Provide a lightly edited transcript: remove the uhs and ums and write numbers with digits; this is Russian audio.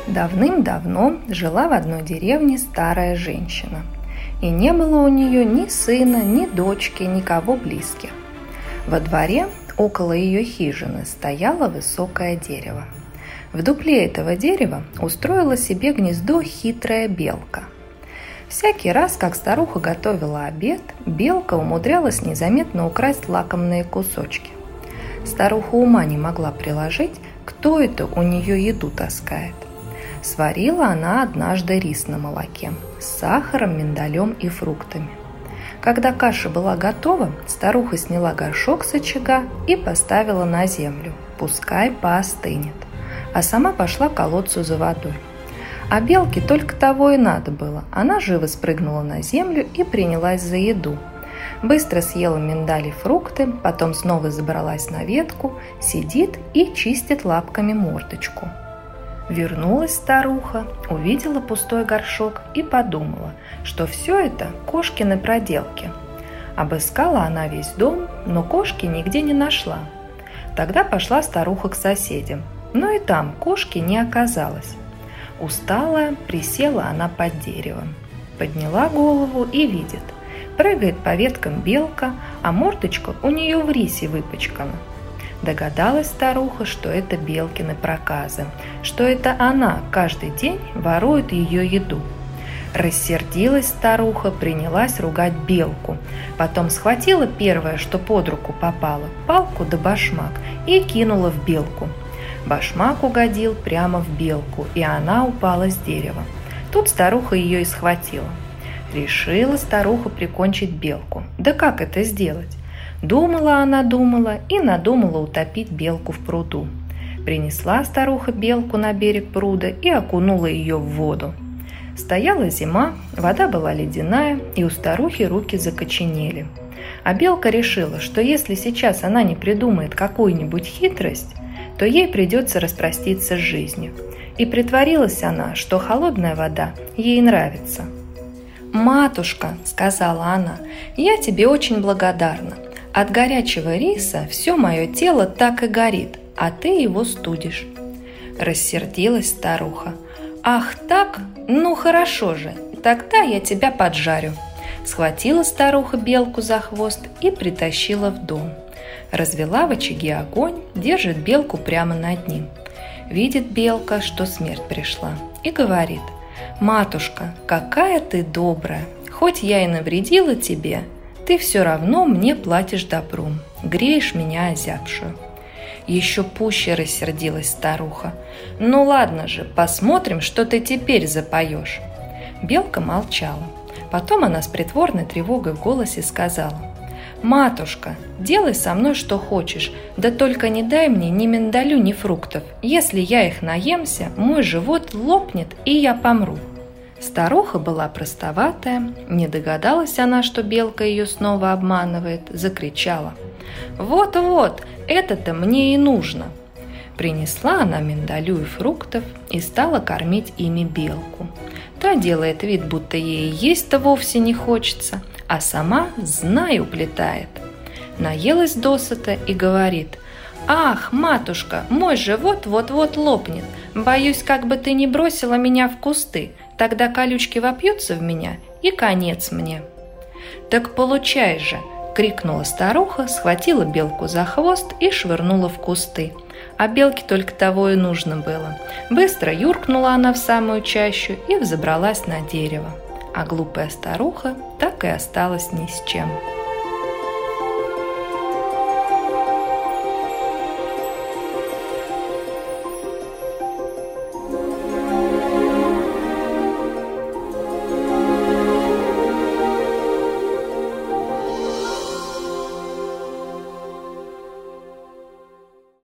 Давным-давно жила в одной деревне старая женщина, и не было у нее ни сына, ни дочки, никого близких. Во дворе около ее хижины стояло высокое дерево. В дупле этого дерева устроила себе гнездо хитрая белка. Всякий раз, как старуха готовила обед, белка умудрялась незаметно украсть лакомные кусочки. Старуха ума не могла приложить, кто это у нее еду таскает. Сварила она однажды рис на молоке с сахаром, миндалем и фруктами. Когда каша была готова, старуха сняла горшок с очага и поставила на землю, пускай поостынет, а сама пошла к колодцу за водой. А белке только того и надо было. Она живо спрыгнула на землю и принялась за еду. Быстро съела миндаль и фрукты, потом снова забралась на ветку, сидит и чистит лапками мордочку. Вернулась старуха, увидела пустой горшок и подумала, что все это кошкины проделки. Обыскала она весь дом, но кошки нигде не нашла. Тогда пошла старуха к соседям, но и там кошки не оказалось. Усталая, присела она под деревом, подняла голову и видит. Прыгает по веткам белка, а мордочка у нее в рисе выпачкана. Догадалась старуха, что это белкины проказы, что это она каждый день ворует ее еду. Рассердилась старуха, принялась ругать белку. Потом схватила первое, что под руку попало, палку да башмак, и кинула в белку. Башмак угодил прямо в белку, и она упала с дерева. Тут старуха ее и схватила. Решила старуха прикончить белку. Да как это сделать? Думала она, думала и надумала утопить белку в пруду. Принесла старуха белку на берег пруда и окунула ее в воду. Стояла зима, вода была ледяная, и у старухи руки закоченели. А белка решила, что если сейчас она не придумает какую-нибудь хитрость, то ей придется распроститься с жизнью. И притворилась она, что холодная вода ей нравится. «Матушка», — сказала она, — «я тебе очень благодарна. От горячего риса все мое тело так и горит, а ты его студишь». Рассердилась старуха. «Ах так? Ну хорошо же, тогда я тебя поджарю». Схватила старуха белку за хвост и притащила в дом. Развела в очаге огонь, держит белку прямо над ним. Видит белка, что смерть пришла, и говорит: «Матушка, какая ты добрая! Хоть я и навредила тебе, ты все равно мне платишь добром, греешь меня озябшую». Еще пуще рассердилась старуха. «Ну ладно же, посмотрим, что ты теперь запоешь». Белка молчала. Потом она с притворной тревогой в голосе сказала: «Матушка, делай со мной что хочешь, да только не дай мне ни миндалю, ни фруктов. Если я их наемся, мой живот лопнет, и я помру». Старуха была простоватая, не догадалась она, что белка ее снова обманывает, закричала: «Вот-вот, это-то мне и нужно». Принесла она миндалю и фруктов и стала кормить ими белку. Та делает вид, будто ей есть-то вовсе не хочется, а сама, знай, уплетает. Наелась досыта и говорит: «Ах, матушка, мой живот вот-вот лопнет. Боюсь, как бы ты не бросила меня в кусты, тогда колючки вопьются в меня, и конец мне». «Так получай же!» – крикнула старуха, схватила белку за хвост и швырнула в кусты. А белке только того и нужно было. Быстро юркнула она в самую чащу и взобралась на дерево. А глупая старуха так и осталась ни с чем.